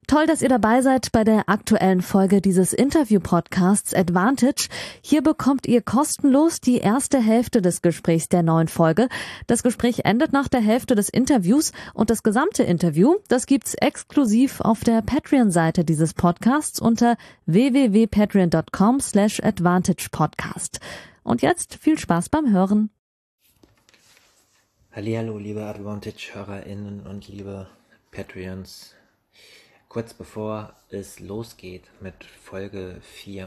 Toll, dass ihr dabei seid bei der aktuellen Folge dieses Interview-Podcasts Advantage. Hier bekommt ihr kostenlos die erste Hälfte des Gesprächs der neuen Folge. Das Gespräch endet nach der Hälfte des Interviews und das gesamte Interview, das gibt's exklusiv auf der Patreon-Seite dieses Podcasts unter www.patreon.com/advantagepodcast. Und jetzt viel Spaß beim Hören. Hallihallo, liebe Advantage-HörerInnen und liebe Patreons. Kurz bevor es losgeht mit Folge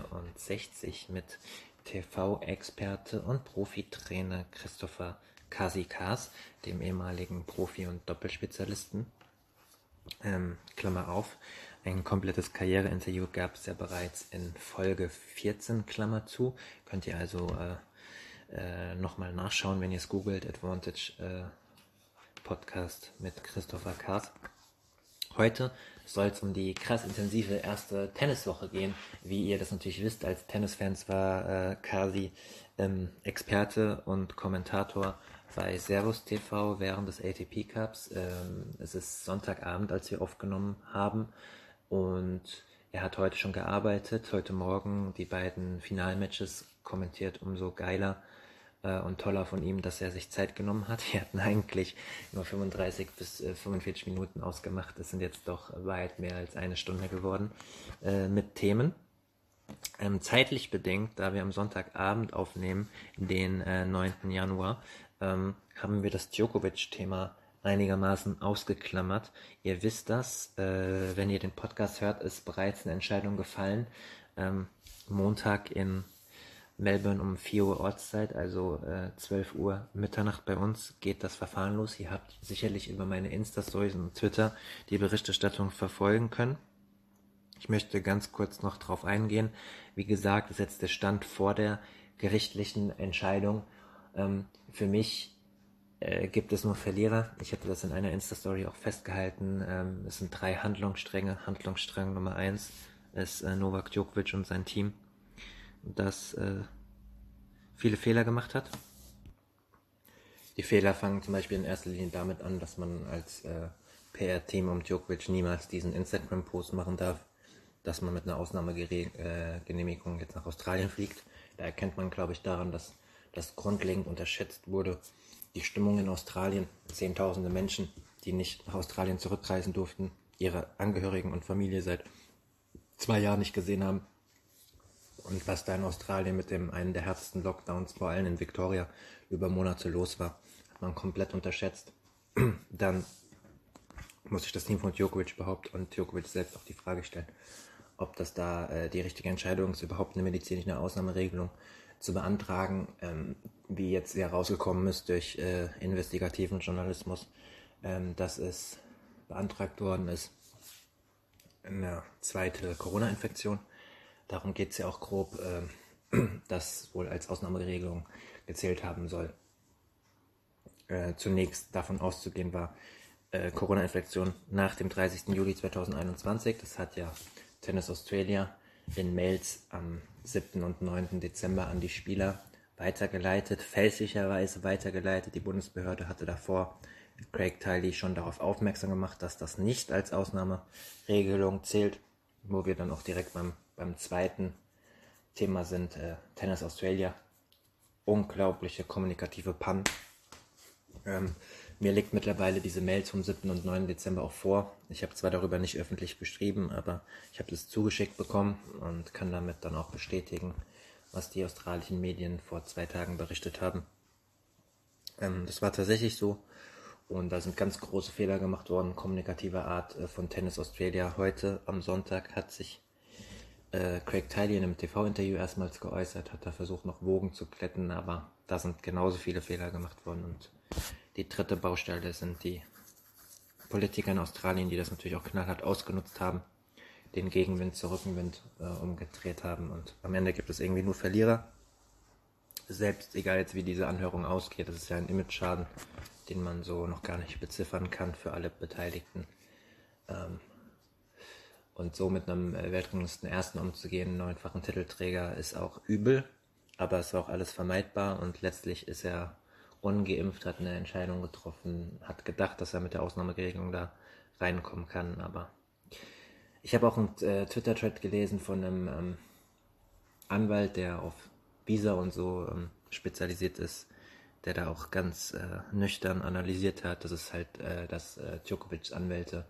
64 mit TV-Experte und Profitrainer Christopher Kasikas, dem ehemaligen Profi- und Doppelspezialisten, Klammer auf, ein komplettes Karriereinterview gab es ja bereits in Folge 14, Klammer zu, könnt ihr also nochmal nachschauen, wenn ihr es googelt, Advantage Podcast mit Christopher Kas. Heute soll es um die krass intensive erste Tenniswoche gehen. Wie ihr das natürlich wisst, als Tennisfans war Kasi Experte und Kommentator bei Servus TV während des ATP Cups. Es ist Sonntagabend, als wir aufgenommen haben, und er hat heute schon gearbeitet, heute Morgen die beiden Finalmatches kommentiert. Umso geiler und toller von ihm, dass er sich Zeit genommen hat. Wir hatten eigentlich nur 35 bis 45 Minuten ausgemacht. Es sind jetzt doch weit mehr als eine Stunde geworden mit Themen. Zeitlich bedingt, da wir am Sonntagabend aufnehmen, den 9. Januar, haben wir das Djokovic-Thema einigermaßen ausgeklammert. Ihr wisst das, wenn ihr den Podcast hört, ist bereits eine Entscheidung gefallen. Montag in Melbourne um 4 Uhr Ortszeit, also 12 Uhr Mitternacht bei uns, geht das Verfahren los. Ihr habt sicherlich über meine Insta-Stories und Twitter die Berichterstattung verfolgen können. Ich möchte ganz kurz noch drauf eingehen. Wie gesagt, das ist jetzt der Stand vor der gerichtlichen Entscheidung. Für mich gibt es nur Verlierer. Ich hatte das in einer Insta-Story auch festgehalten. Es sind 3 Handlungsstränge. Handlungsstrang Nummer 1 ist Novak Djokovic und sein Team, das viele Fehler gemacht hat. Die Fehler fangen zum Beispiel in erster Linie damit an, dass man als PR-Team um Djokovic niemals diesen Instagram-Post machen darf, dass man mit einer Ausnahmegenehmigung jetzt nach Australien fliegt. Da erkennt man, glaube ich, daran, dass das grundlegend unterschätzt wurde. Die Stimmung in Australien, Zehntausende Menschen, die nicht nach Australien zurückreisen durften, ihre Angehörigen und Familie seit 2 Jahren nicht gesehen haben. Und was da in Australien mit einem der härtesten Lockdowns, vor allem in Victoria, über Monate los war, hat man komplett unterschätzt. Dann muss sich das Team von Djokovic überhaupt und Djokovic selbst auch die Frage stellen, ob das da die richtige Entscheidung ist, überhaupt eine medizinische Ausnahmeregelung zu beantragen, wie jetzt herausgekommen ist durch investigativen Journalismus, dass es beantragt worden ist, eine zweite Corona-Infektion. Darum geht es ja auch grob, das wohl als Ausnahmeregelung gezählt haben soll. Zunächst davon auszugehen war Corona-Infektion nach dem 30. Juli 2021. Das hat ja Tennis Australia in Mails am 7. und 9. Dezember an die Spieler weitergeleitet, fälschlicherweise weitergeleitet. Die Bundesbehörde hatte davor Craig Tiley schon darauf aufmerksam gemacht, dass das nicht als Ausnahmeregelung zählt, wo wir dann auch direkt beim zweiten Thema sind, Tennis Australia. Unglaubliche kommunikative Pannen. Mir liegt mittlerweile diese Mails vom 7. und 9. Dezember auch vor. Ich habe zwar darüber nicht öffentlich geschrieben, aber ich habe das zugeschickt bekommen und kann damit dann auch bestätigen, was die australischen Medien vor 2 Tagen berichtet haben. Das war tatsächlich so. Und da sind ganz große Fehler gemacht worden, kommunikativer Art von Tennis Australia. Heute am Sonntag hat sich Craig Tiley in einem TV-Interview erstmals geäußert, hat da versucht, noch Wogen zu glätten, aber da sind genauso viele Fehler gemacht worden. Und die dritte Baustelle sind die Politiker in Australien, die das natürlich auch knallhart ausgenutzt haben, den Gegenwind zu Rückenwind umgedreht haben. Und am Ende gibt es irgendwie nur Verlierer. Selbst egal jetzt, wie diese Anhörung ausgeht, das ist ja ein Image-Schaden, den man so noch gar nicht beziffern kann für alle Beteiligten. Und so mit einem weltranglisten Ersten umzugehen, 9-fachen Titelträger, ist auch übel, aber es war auch alles vermeidbar und letztlich ist er ungeimpft, hat eine Entscheidung getroffen, hat gedacht, dass er mit der Ausnahmeregelung da reinkommen kann, aber Ich habe auch einen Twitter-Thread gelesen von einem Anwalt, der auf Visa und so spezialisiert ist, der da auch ganz nüchtern analysiert hat, dass es halt, dass Djokovics Anwälte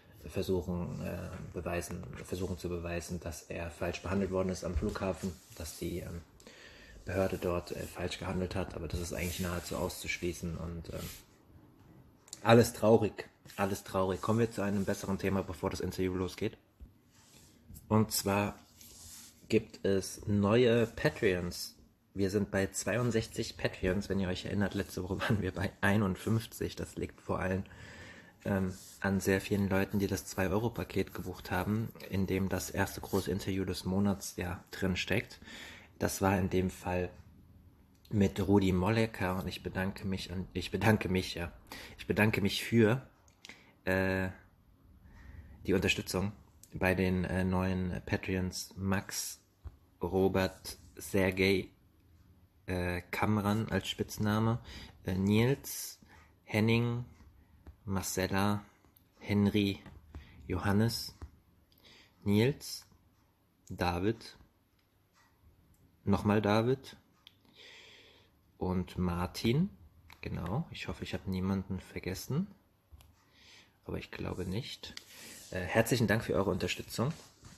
versuchen zu beweisen, dass er falsch behandelt worden ist am Flughafen, dass die Behörde dort falsch gehandelt hat, aber das ist eigentlich nahezu auszuschließen und alles traurig, alles traurig. Kommen wir zu einem besseren Thema, bevor das Interview losgeht. Und zwar gibt es neue Patreons. Wir sind bei 62 Patreons, wenn ihr euch erinnert, letzte Woche waren wir bei 51. Das liegt vor allem an sehr vielen Leuten, die das 2-Euro-Paket gebucht haben, in dem das erste große Interview des Monats drin steckt. Das war in dem Fall mit Rudi Mollecker und ich bedanke mich für die Unterstützung bei den neuen Patreons Max, Robert, Sergej, Kamran als Spitzname, Nils, Henning, Marcella, Henry, Johannes, Nils, David, nochmal David und Martin. Genau, ich hoffe, ich habe niemanden vergessen, aber ich glaube nicht. Herzlichen Dank für eure Unterstützung.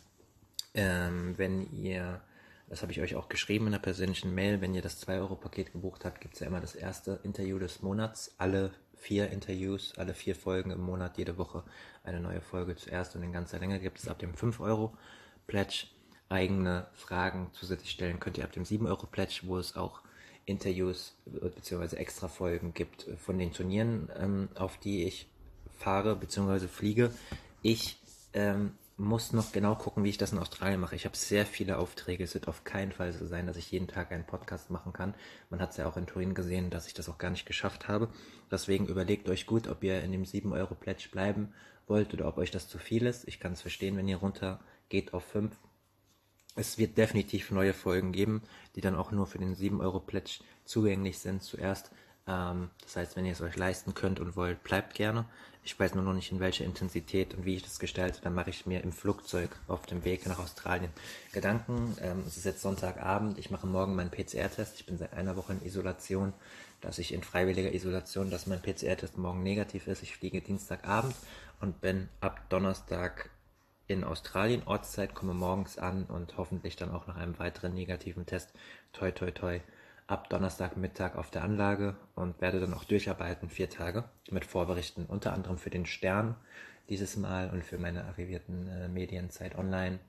Wenn ihr, das habe ich euch auch geschrieben in einer persönlichen Mail, wenn ihr das 2-Euro-Paket gebucht habt, gibt es ja immer das erste Interview des Monats. Alle 4 Interviews, alle 4 Folgen im Monat, jede Woche eine neue Folge zuerst und in ganzer Länge gibt es ab dem 5-Euro-Pledge. Eigene Fragen zusätzlich stellen könnt ihr ab dem 7-Euro-Pledge, wo es auch Interviews bzw. extra Folgen gibt von den Turnieren, auf die ich fahre bzw. fliege. Ich muss noch genau gucken, wie ich das in Australien mache. Ich habe sehr viele Aufträge. Es wird auf keinen Fall so sein, dass ich jeden Tag einen Podcast machen kann. Man hat es ja auch in Turin gesehen, dass ich das auch gar nicht geschafft habe. Deswegen überlegt euch gut, ob ihr in dem 7-Euro-Pledge bleiben wollt oder ob euch das zu viel ist. Ich kann es verstehen, wenn ihr runter geht auf 5. Es wird definitiv neue Folgen geben, die dann auch nur für den 7-Euro-Pledge zugänglich sind zuerst. Das heißt, wenn ihr es euch leisten könnt und wollt, bleibt gerne. Ich weiß nur noch nicht, in welcher Intensität und wie ich das gestalte. Dann mache ich mir im Flugzeug auf dem Weg nach Australien Gedanken. Es ist jetzt Sonntagabend. Ich mache morgen meinen PCR-Test. Ich bin seit einer Woche in Isolation, in freiwilliger Isolation, dass mein PCR-Test morgen negativ ist. Ich fliege Dienstagabend und bin ab Donnerstag in Australien, Ortszeit, komme morgens an und hoffentlich dann auch nach einem weiteren negativen Test, toi toi toi, ab Donnerstagmittag auf der Anlage und werde dann auch durcharbeiten, 4 Tage, mit Vorberichten, unter anderem für den Stern dieses Mal und für meine arrivierten Medien Zeit Online,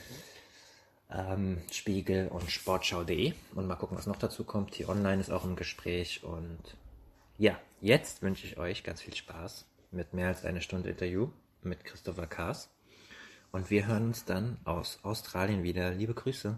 Spiegel und Sportschau.de und mal gucken, was noch dazu kommt. Hier online ist auch im Gespräch und ja, jetzt wünsche ich euch ganz viel Spaß mit mehr als 1 Stunde Interview mit Christopher Kaas. Und wir hören uns dann aus Australien wieder. Liebe Grüße.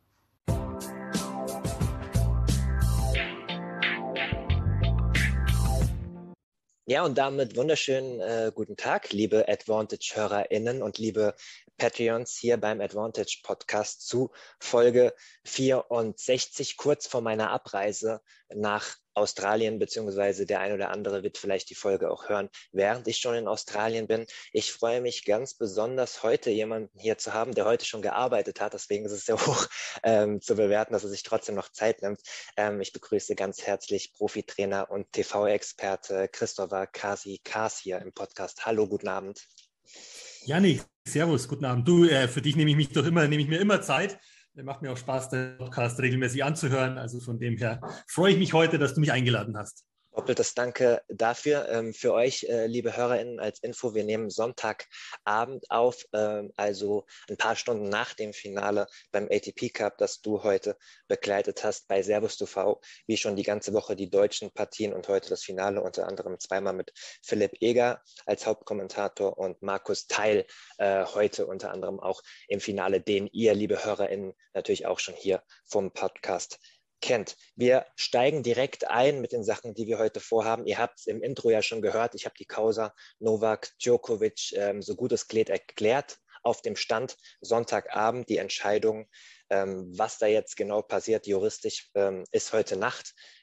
Ja, und damit wunderschönen guten Tag, liebe Advantage-HörerInnen und liebe Patreons hier beim Advantage Podcast zu Folge 64, kurz vor meiner Abreise nach Australien, beziehungsweise der ein oder andere wird vielleicht die Folge auch hören, während ich schon in Australien bin. Ich freue mich ganz besonders, heute jemanden hier zu haben, der heute schon gearbeitet hat. Deswegen ist es sehr hoch zu bewerten, dass er sich trotzdem noch Zeit nimmt. Ich begrüße ganz herzlich Profitrainer und TV-Experte Christopher Kaas hier im Podcast. Hallo, guten Abend. Janik, servus, guten Abend. Du, für dich nehme ich mir immer Zeit. Macht mir auch Spaß, den Podcast regelmäßig anzuhören. Also von dem her freue ich mich heute, dass du mich eingeladen hast. Doppeltes Danke dafür. Für euch, liebe HörerInnen, als Info, wir nehmen Sonntagabend auf, also ein paar Stunden nach dem Finale beim ATP Cup, das du heute begleitet hast bei Servus TV, wie schon die ganze Woche die deutschen Partien und heute das Finale, unter anderem zweimal mit Philipp Eger als Hauptkommentator und Markus Theil heute unter anderem auch im Finale, den ihr, liebe HörerInnen, natürlich auch schon hier vom Podcast kennt. Wir steigen direkt ein mit den Sachen, die wir heute vorhaben. Ihr habt es im Intro ja schon gehört. Ich habe die Causa Novak Djokovic so gut es geht erklärt auf dem Stand Sonntagabend. Die Entscheidung, was da jetzt genau passiert juristisch, ist heute Nacht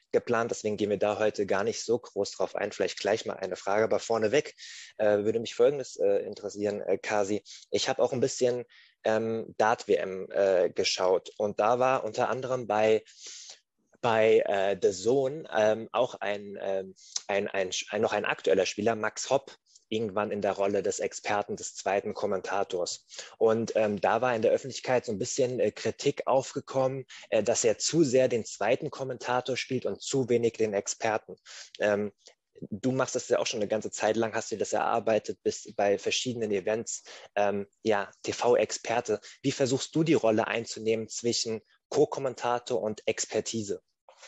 geplant, deswegen gehen wir da heute gar nicht so groß drauf ein. Vielleicht gleich mal eine Frage, aber vorneweg würde mich Folgendes interessieren, Kasi. Ich habe auch ein bisschen Dart-WM geschaut und da war unter anderem bei The Zone auch noch ein aktueller Spieler, Max Hopp, irgendwann in der Rolle des Experten, des zweiten Kommentators. Und da war in der Öffentlichkeit so ein bisschen Kritik aufgekommen, dass er zu sehr den zweiten Kommentator spielt und zu wenig den Experten. Du machst das ja auch schon eine ganze Zeit lang, hast dir das erarbeitet, bist bei verschiedenen Events, TV-Experte. Wie versuchst du die Rolle einzunehmen zwischen Co-Kommentator und Expertise?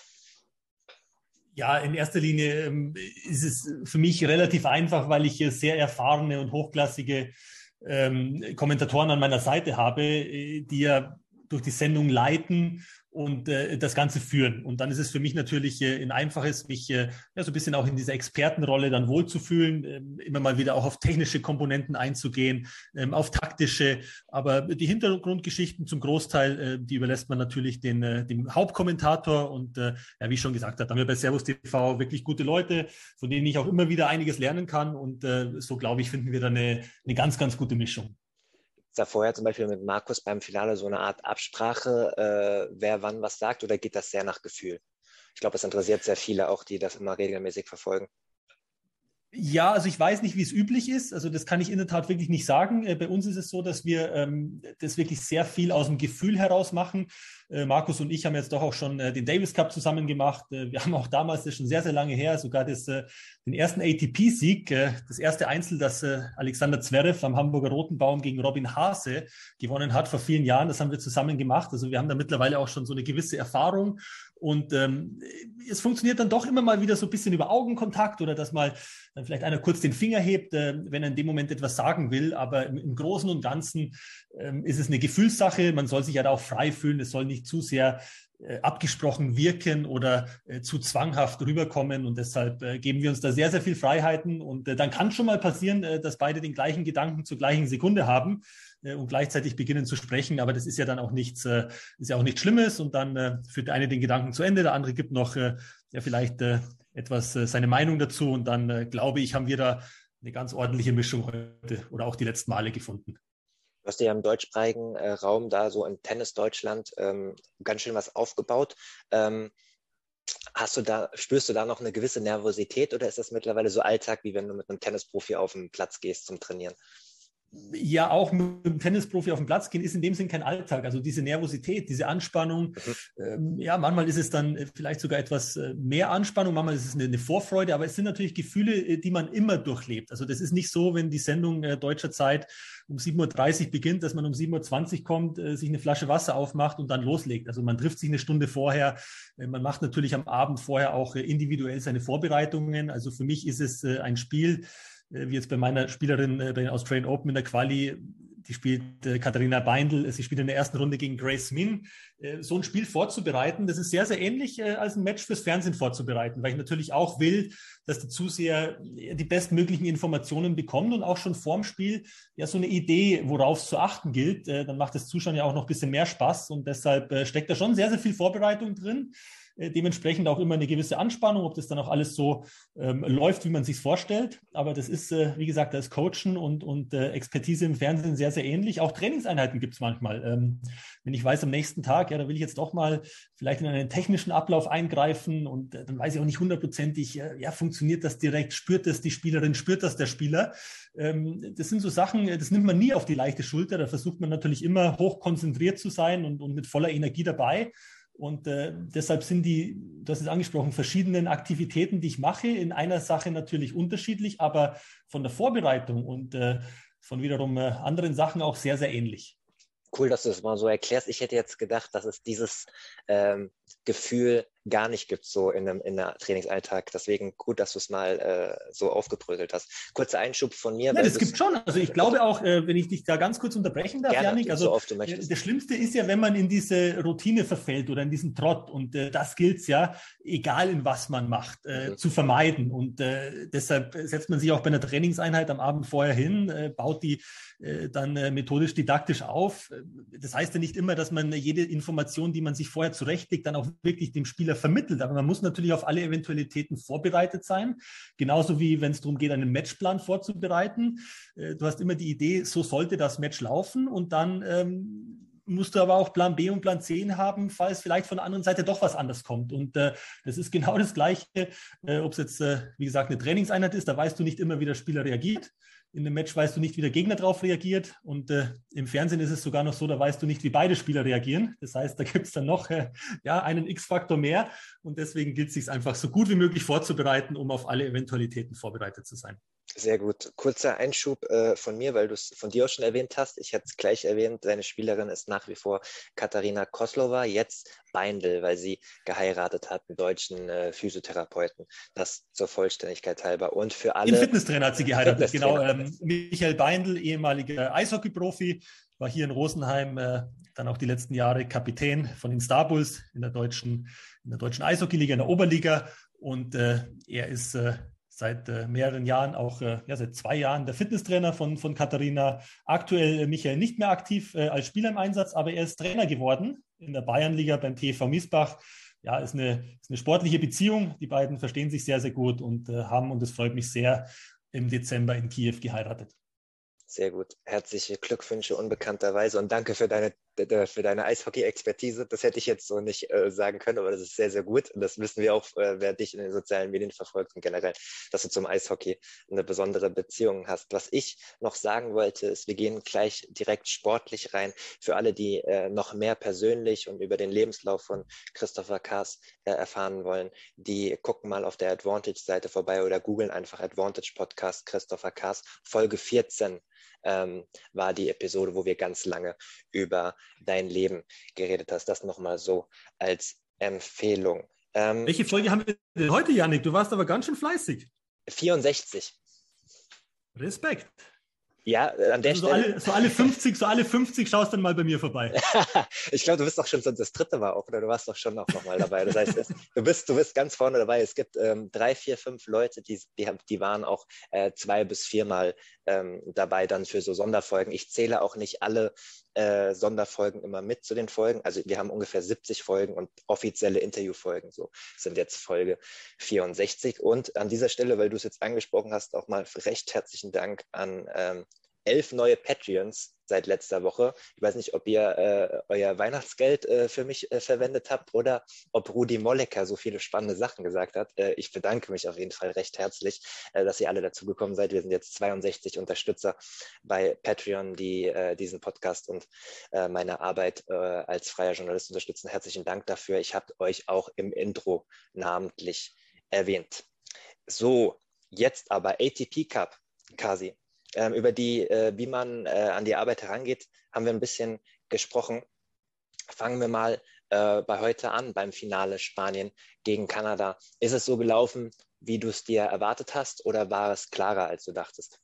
Ja, in erster Linie ist es für mich relativ einfach, weil ich hier sehr erfahrene und hochklassige Kommentatoren an meiner Seite habe, die ja durch die Sendung leiten und das Ganze führen. Und dann ist es für mich natürlich ein einfaches, mich so ein bisschen auch in dieser Expertenrolle dann wohlzufühlen, immer mal wieder auch auf technische Komponenten einzugehen, auf taktische, aber die Hintergrundgeschichten zum Großteil, die überlässt man natürlich dem Hauptkommentator und wie ich schon gesagt habe, haben wir bei Servus TV wirklich gute Leute, von denen ich auch immer wieder einiges lernen kann und so glaube ich, finden wir da eine ganz, ganz gute Mischung. Da vorher zum Beispiel mit Markus beim Finale so eine Art Absprache, wer wann was sagt, oder geht das sehr nach Gefühl? Ich glaube, das interessiert sehr viele auch, die das immer regelmäßig verfolgen. Ja, also ich weiß nicht, wie es üblich ist. Also das kann ich in der Tat wirklich nicht sagen. Bei uns ist es so, dass wir das wirklich sehr viel aus dem Gefühl heraus machen. Markus und ich haben jetzt doch auch schon den Davis Cup zusammen gemacht. Wir haben auch damals, das ist schon sehr, sehr lange her, sogar den ersten ATP-Sieg, das erste Einzel, das Alexander Zverev am Hamburger Rotenbaum gegen Robin Haase gewonnen hat vor vielen Jahren. Das haben wir zusammen gemacht. Also wir haben da mittlerweile auch schon so eine gewisse Erfahrung. Und es funktioniert dann doch immer mal wieder so ein bisschen über Augenkontakt oder dass mal dann vielleicht einer kurz den Finger hebt, wenn er in dem Moment etwas sagen will. Aber im Großen und Ganzen ist es eine Gefühlssache. Man soll sich ja da auch frei fühlen. Es soll nicht zu sehr abgesprochen wirken oder zu zwanghaft rüberkommen. Und deshalb geben wir uns da sehr, sehr viel Freiheiten. Und dann kann schon mal passieren, dass beide den gleichen Gedanken zur gleichen Sekunde haben und gleichzeitig beginnen zu sprechen. Aber das ist ja dann auch nichts Schlimmes. Und dann führt der eine den Gedanken zu Ende, der andere gibt noch vielleicht etwas seine Meinung dazu. Und dann glaube ich, haben wir da eine ganz ordentliche Mischung heute oder auch die letzten Male gefunden. Du hast ja im deutschsprachigen Raum da so in Tennis Deutschland ganz schön was aufgebaut. Spürst du da noch eine gewisse Nervosität oder ist das mittlerweile so Alltag, wie wenn du mit einem Tennisprofi auf den Platz gehst zum Trainieren? Ja, auch mit dem Tennisprofi auf den Platz gehen ist in dem Sinn kein Alltag. Also diese Nervosität, diese Anspannung, manchmal ist es dann vielleicht sogar etwas mehr Anspannung, manchmal ist es eine Vorfreude, aber es sind natürlich Gefühle, die man immer durchlebt. Also das ist nicht so, wenn die Sendung deutscher Zeit um 7.30 Uhr beginnt, dass man um 7.20 Uhr kommt, sich eine Flasche Wasser aufmacht und dann loslegt. Also man trifft sich eine Stunde vorher. Man macht natürlich am Abend vorher auch individuell seine Vorbereitungen. Also für mich ist es ein Spiel, wie jetzt bei meiner Spielerin bei den Australian Open in der Quali, die spielt Katharina Beindl, sie spielt in der ersten Runde gegen Grace Min. So ein Spiel vorzubereiten, das ist sehr, sehr ähnlich als ein Match fürs Fernsehen vorzubereiten, weil ich natürlich auch will, dass der Zuseher die bestmöglichen Informationen bekommt und auch schon vorm Spiel ja so eine Idee, worauf es zu achten gilt. Dann macht das Zuschauen ja auch noch ein bisschen mehr Spaß und deshalb steckt da schon sehr, sehr viel Vorbereitung drin. Dementsprechend auch immer eine gewisse Anspannung, ob das dann auch alles so läuft, wie man sich vorstellt. Aber das ist, wie gesagt, das Coachen und Expertise im Fernsehen sehr, sehr ähnlich. Auch Trainingseinheiten gibt es manchmal. Wenn ich weiß, am nächsten Tag, da will ich jetzt doch mal vielleicht in einen technischen Ablauf eingreifen und dann weiß ich auch nicht hundertprozentig, funktioniert das direkt, spürt das die Spielerin, spürt das der Spieler. Das sind so Sachen, das nimmt man nie auf die leichte Schulter. Da versucht man natürlich immer hoch konzentriert zu sein und mit voller Energie dabei. Und deshalb sind das ist angesprochen, verschiedenen Aktivitäten, die ich mache, in einer Sache natürlich unterschiedlich, aber von der Vorbereitung und von wiederum anderen Sachen auch sehr, sehr ähnlich. Cool, dass du das mal so erklärst. Ich hätte jetzt gedacht, dass es dieses Gefühl gar nicht gibt, so in einem Trainingsalltag. Deswegen gut, dass du es mal so aufgebröselt hast. Kurzer Einschub von mir. Ja, das gibt schon. Also ich glaube auch, wenn ich dich da ganz kurz unterbrechen darf, Janik, also so oft du möchtest. Das Schlimmste ist ja, wenn man in diese Routine verfällt oder in diesen Trott und das gilt es ja, egal in was man macht, zu vermeiden. Und deshalb setzt man sich auch bei einer Trainingseinheit am Abend vorher hin, baut die dann methodisch didaktisch auf. Das heißt ja nicht immer, dass man jede Information, die man sich vorher zurechtlegt, dann auch wirklich dem Spieler Spieler vermittelt. Aber man muss natürlich auf alle Eventualitäten vorbereitet sein. Genauso wie wenn es darum geht, einen Matchplan vorzubereiten. Du hast immer die Idee, so sollte das Match laufen. Und dann musst du aber auch Plan B und Plan C haben, falls vielleicht von der anderen Seite doch was anderes kommt. Und das ist genau das Gleiche, ob es jetzt, wie gesagt, eine Trainingseinheit ist, da weißt du nicht immer, wie der Spieler reagiert. In einem Match weißt du nicht, wie der Gegner darauf reagiert. Und im Fernsehen ist es sogar noch so, da weißt du nicht, wie beide Spieler reagieren. Das heißt, da gibt es dann noch einen X-Faktor mehr. Und deswegen gilt es sich einfach so gut wie möglich vorzubereiten, um auf alle Eventualitäten vorbereitet zu sein. Sehr gut. Kurzer Einschub von mir, weil du es von dir auch schon erwähnt hast. Ich hätte es gleich erwähnt, seine Spielerin ist nach wie vor Katarina Kozlova, jetzt Beindl, weil sie geheiratet hat, einen deutschen Physiotherapeuten. Das zur Vollständigkeit halber. Und für alle... Den Fitnesstrainer hat sie geheiratet, genau. Michael Beindl, ehemaliger Eishockey-Profi, war hier in Rosenheim dann auch die letzten Jahre Kapitän von den Star Bulls in der deutschen Eishockeyliga, in der Oberliga. Und er ist... seit mehreren Jahren, auch seit 2 Jahren der Fitnesstrainer von Katharina. Aktuell Michael nicht mehr aktiv als Spieler im Einsatz, aber er ist Trainer geworden in der Bayernliga beim TV Miesbach. Ja, ist eine sportliche Beziehung. Die beiden verstehen sich sehr, sehr gut und haben, und es freut mich sehr, im Dezember in Kiew geheiratet. Sehr gut. Herzliche Glückwünsche unbekannterweise und danke für deine Eishockey-Expertise. Das hätte ich jetzt so nicht sagen können, aber das ist sehr, sehr gut. Und das wissen wir auch, wer dich in den sozialen Medien verfolgt und generell, dass du zum Eishockey eine besondere Beziehung hast. Was ich noch sagen wollte, ist, wir gehen gleich direkt sportlich rein. Für alle, die noch mehr persönlich und über den Lebenslauf von Christopher Kaas erfahren wollen, die gucken mal auf der Advantage-Seite vorbei oder googeln einfach Advantage Podcast Christopher Kaas. Folge 14 war die Episode, wo wir ganz lange über dein Leben geredet hast. Das nochmal so als Empfehlung. Welche Folge haben wir denn heute, Yannick? Du warst aber ganz schön fleißig. 64. Respekt. Ja, an der Stelle. So alle 50 schaust dann mal bei mir vorbei. Ich glaube, du bist doch schon, das dritte Mal auch, oder du warst doch schon auch nochmal dabei. Das heißt, du bist ganz vorne dabei. Es gibt 3, 4, 5 Leute, die waren auch 2 bis 4 Mal dabei dann für so Sonderfolgen. Ich zähle auch nicht alle Sonderfolgen immer mit zu den Folgen. Also wir haben ungefähr 70 Folgen und offizielle Interviewfolgen. So sind jetzt Folge 64. Und an dieser Stelle, weil du es jetzt angesprochen hast, auch mal recht herzlichen Dank an 11 neue Patreons seit letzter Woche. Ich weiß nicht, ob ihr euer Weihnachtsgeld für mich verwendet habt oder ob Rudi Mollecker so viele spannende Sachen gesagt hat. Ich bedanke mich auf jeden Fall recht herzlich, dass ihr alle dazu gekommen seid. Wir sind jetzt 62 Unterstützer bei Patreon, die diesen Podcast und meine Arbeit als freier Journalist unterstützen. Herzlichen Dank dafür. Ich habe euch auch im Intro namentlich erwähnt. So, jetzt aber ATP Cup, Kasi. Über wie man an die Arbeit herangeht, haben wir ein bisschen gesprochen. Fangen wir mal bei heute an, beim Finale Spanien gegen Kanada. Ist es so gelaufen, wie du es dir erwartet hast, oder war es klarer, als du dachtest?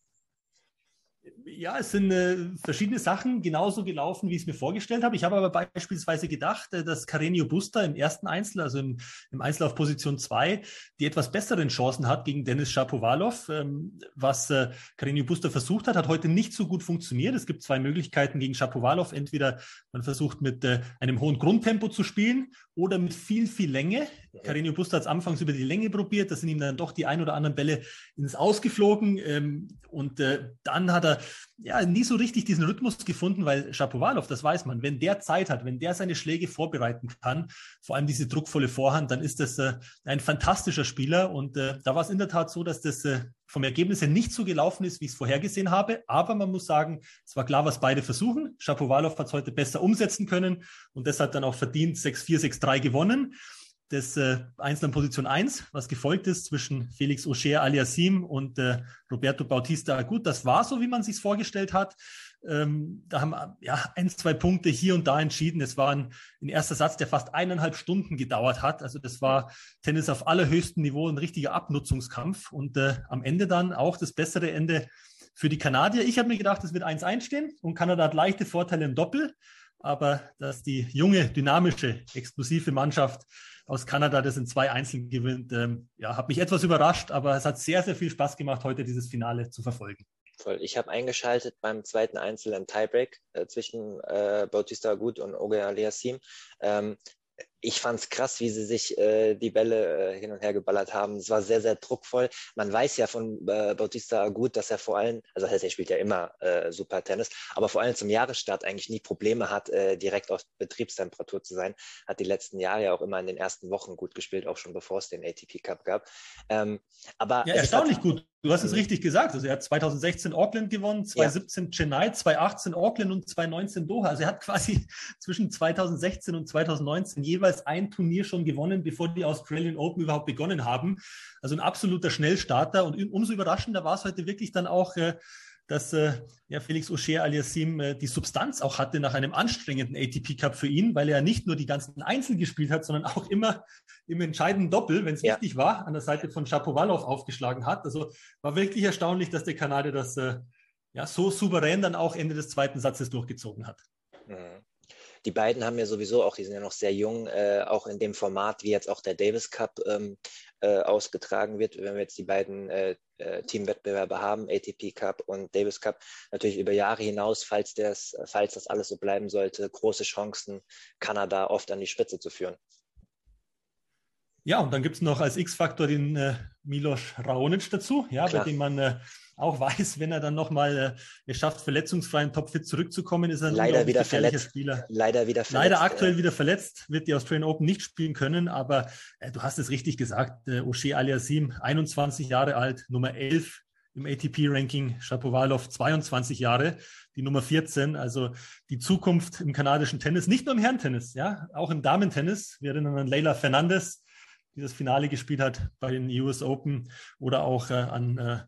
Ja, es sind verschiedene Sachen genauso gelaufen, wie ich es mir vorgestellt habe. Ich habe aber beispielsweise gedacht, dass Carreño Busta im ersten Einzel, also im Einzel auf Position 2, die etwas besseren Chancen hat gegen Denis Shapovalov. Was Carreño Busta versucht hat heute nicht so gut funktioniert. Es gibt 2 Möglichkeiten gegen Shapovalov. Entweder man versucht mit einem hohen Grundtempo zu spielen oder mit viel, viel Länge. Carreño Busta hat es anfangs über die Länge probiert. Da sind ihm dann doch die ein oder anderen Bälle ins Ausgeflogen. Und dann hat er nie so richtig diesen Rhythmus gefunden, weil Shapovalov, das weiß man, wenn der Zeit hat, wenn der seine Schläge vorbereiten kann, vor allem diese druckvolle Vorhand, dann ist das ein fantastischer Spieler. Und da war es in der Tat so, dass das vom Ergebnis her nicht so gelaufen ist, wie ich es vorhergesehen habe. Aber man muss sagen, es war klar, was beide versuchen. Shapovalov hat es heute besser umsetzen können und deshalb dann auch verdient 6-4, 6-3 gewonnen. Das Einzel an Position 1, was gefolgt ist zwischen Felix Auger-Aliassime und Roberto Bautista Agut. Das war so, wie man sich vorgestellt hat. Da haben 1, 2 Punkte hier und da entschieden. Es war ein erster Satz, der fast 1,5 Stunden gedauert hat. Also das war Tennis auf allerhöchstem Niveau, ein richtiger Abnutzungskampf. Und am Ende dann auch das bessere Ende für die Kanadier. Ich habe mir gedacht, es wird 1-1 stehen und Kanada hat leichte Vorteile im Doppel. Aber dass die junge, dynamische, explosive Mannschaft aus Kanada das in 2 Einzeln gewinnt, hat mich etwas überrascht, aber es hat sehr, sehr viel Spaß gemacht, heute dieses Finale zu verfolgen. Voll. Ich habe eingeschaltet beim zweiten Einzel im Tiebreak zwischen Bautista Agut und Auger-Aliassime. Ich fand es krass, wie sie sich die Bälle hin und her geballert haben. Es war sehr, sehr druckvoll. Man weiß ja von Bautista Agut, dass er vor allem, also das heißt, er spielt ja immer super Tennis, aber vor allem zum Jahresstart eigentlich nie Probleme hat, direkt auf Betriebstemperatur zu sein. Hat die letzten Jahre ja auch immer in den ersten Wochen gut gespielt, auch schon bevor es den ATP Cup gab. Aber ja, erstaunlich gut. Du hast es richtig gesagt. Also er hat 2016 Auckland gewonnen, 2017 Chennai, 2018 Auckland und 2019 Doha. Also er hat quasi zwischen 2016 und 2019 jeweils ein Turnier schon gewonnen, bevor die Australian Open überhaupt begonnen haben. Also ein absoluter Schnellstarter. Und umso überraschender war es heute wirklich dann auch, dass Felix Auger-Aliassime die Substanz auch hatte nach einem anstrengenden ATP Cup für ihn, weil er nicht nur die ganzen Einzel gespielt hat, sondern auch immer im entscheidenden Doppel, wenn es wichtig war, an der Seite von Shapovalov aufgeschlagen hat. Also war wirklich erstaunlich, dass der Kanadier das so souverän dann auch Ende des zweiten Satzes durchgezogen hat. Mhm. Die beiden haben ja sowieso auch, die sind ja noch sehr jung, auch in dem Format, wie jetzt auch der Davis Cup ausgetragen wird, wenn wir jetzt die beiden Teamwettbewerbe haben, ATP Cup und Davis Cup, natürlich über Jahre hinaus, falls das alles so bleiben sollte, große Chancen, Kanada oft an die Spitze zu führen. Ja, und dann gibt es noch als X-Faktor den Milos Raonic dazu, bei dem man auch weiß, wenn er dann nochmal es schafft, verletzungsfrei in Topfit zurückzukommen, ist er ein leider wieder verletzt. Spieler. Leider aktuell wieder verletzt, wird die Australian Open nicht spielen können, aber du hast es richtig gesagt, Auger-Aliassime, 21 Jahre alt, Nummer 11 im ATP-Ranking, Shapovalov 22 Jahre, die Nummer 14, also die Zukunft im kanadischen Tennis, nicht nur im Herrentennis, auch im Damentennis. Wir erinnern an Leylah Fernandez, die das Finale gespielt hat bei den US Open, oder auch an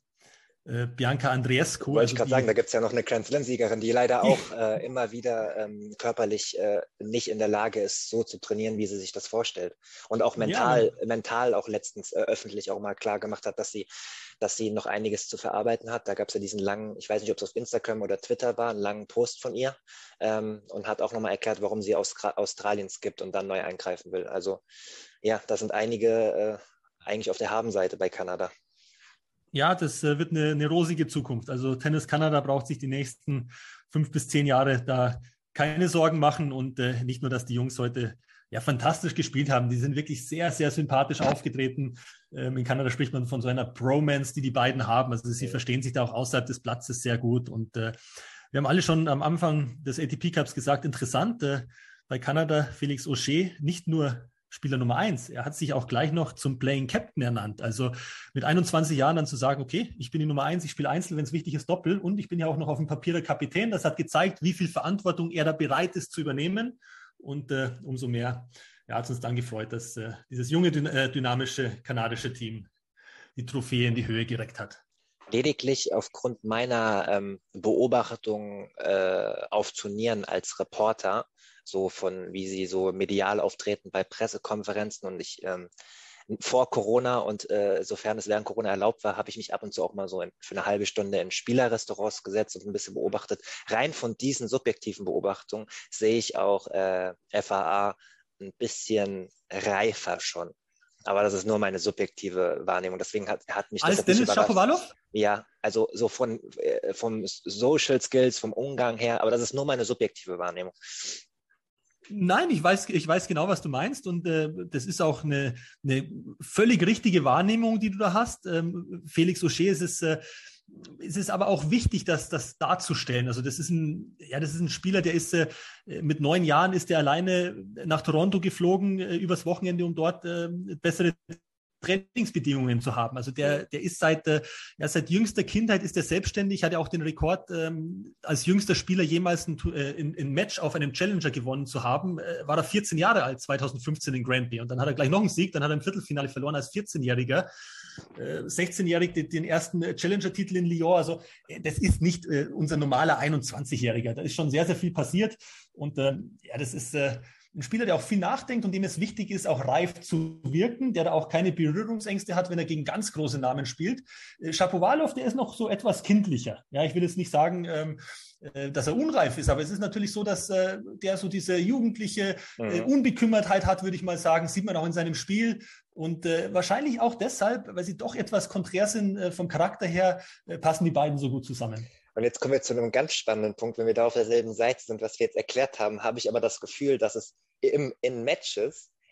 Bianca Andreescu. Wollte ich gerade sagen, da gibt es ja noch eine Grand Slam-Siegerin, die leider auch immer wieder körperlich nicht in der Lage ist, so zu trainieren, wie sie sich das vorstellt. Und auch mental auch letztens öffentlich auch mal klar gemacht hat, dass sie noch einiges zu verarbeiten hat. Da gab es ja diesen langen, ich weiß nicht, ob es auf Instagram oder Twitter war, einen langen Post von ihr und hat auch nochmal erklärt, warum sie Australien skippt und dann neu eingreifen will. Also ja, da sind einige eigentlich auf der Habenseite bei Kanada. Ja, das wird eine rosige Zukunft. Also Tennis Kanada braucht sich die nächsten 5 bis 10 Jahre da keine Sorgen machen. Und nicht nur, dass die Jungs heute fantastisch gespielt haben, die sind wirklich sehr, sehr sympathisch aufgetreten. In Kanada spricht man von so einer Bromance, die beiden haben. Also sie verstehen sich da auch außerhalb des Platzes sehr gut. Und wir haben alle schon am Anfang des ATP Cups gesagt, interessant, bei Kanada Felix Auger nicht nur Spieler Nummer 1. Er hat sich auch gleich noch zum Playing Captain ernannt. Also mit 21 Jahren dann zu sagen, okay, ich bin die Nummer 1, ich spiele Einzel, wenn es wichtig ist, Doppel, und ich bin ja auch noch auf dem Papier der Kapitän. Das hat gezeigt, wie viel Verantwortung er da bereit ist zu übernehmen. Und umso mehr hat es uns dann gefreut, dass dieses junge, dynamische kanadische Team die Trophäe in die Höhe gereckt hat. Lediglich aufgrund meiner Beobachtung auf Turnieren als Reporter, so von wie sie so medial auftreten bei Pressekonferenzen, und ich vor Corona und sofern es während Corona erlaubt war, habe ich mich ab und zu auch mal so für eine halbe Stunde in Spielerrestaurants gesetzt und ein bisschen beobachtet. Rein von diesen subjektiven Beobachtungen sehe ich auch FAA ein bisschen reifer schon. Aber das ist nur meine subjektive Wahrnehmung. Deswegen hat mich das als Denis Shapovalov? Ja, also so vom Social Skills, vom Umgang her, aber das ist nur meine subjektive Wahrnehmung. Nein, ich weiß genau, was du meinst, und das ist auch eine völlig richtige Wahrnehmung, die du da hast. Felix Auger, es ist aber auch wichtig, das darzustellen. Also das ist ein Spieler, der ist mit 9 Jahren ist er alleine nach Toronto geflogen übers Wochenende, um dort bessere Trainingsbedingungen zu haben. Also der ist seit jüngster Kindheit ist er selbstständig, hat ja auch den Rekord, als jüngster Spieler jemals ein Match auf einem Challenger gewonnen zu haben, war er 14 Jahre alt, 2015 in Granby. Und dann hat er gleich noch einen Sieg, dann hat er im Viertelfinale verloren als 14-Jähriger. 16-jährig den ersten Challenger-Titel in Lyon. Also das ist nicht unser normaler 21-Jähriger. Da ist schon sehr, sehr viel passiert. Und das ist ein Spieler, der auch viel nachdenkt und dem es wichtig ist, auch reif zu wirken, der da auch keine Berührungsängste hat, wenn er gegen ganz große Namen spielt. Shapovalov, der ist noch so etwas kindlicher. Ja, ich will jetzt nicht sagen, dass er unreif ist, aber es ist natürlich so, dass der so diese jugendliche Unbekümmertheit hat, würde ich mal sagen, sieht man auch in seinem Spiel. Und wahrscheinlich auch deshalb, weil sie doch etwas konträr sind vom Charakter her, passen die beiden so gut zusammen. Und jetzt kommen wir zu einem ganz spannenden Punkt. Wenn wir da auf derselben Seite sind, was wir jetzt erklärt haben, habe ich aber das Gefühl, dass es in Matches